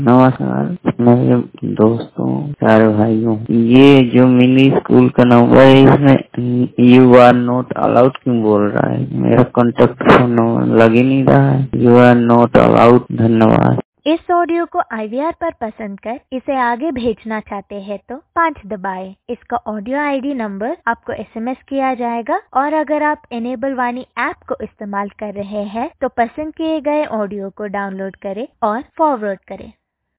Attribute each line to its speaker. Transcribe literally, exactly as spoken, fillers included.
Speaker 1: नमस्कार मेरे दोस्तों, सारे भाइयों। ये जो मिनी स्कूल का नंबर है, इसमें यू आर नॉट अलाउड क्यों बोल रहा है? मेरा कॉन्टेक्ट फोन नंबर लग ही नहीं रहा है। You are not allowed. धन्यवाद।
Speaker 2: इस ऑडियो को आई वी आर पर पसंद कर इसे आगे भेजना चाहते हैं तो पाँच दबाएं। इसका ऑडियो आई डी नंबर आपको एस एम एस किया जाएगा और अगर आप इनेबल वाणी ऐप को इस्तेमाल कर रहे हैं तो पसंद किए गए ऑडियो को डाउनलोड करें और फॉरवर्ड करें।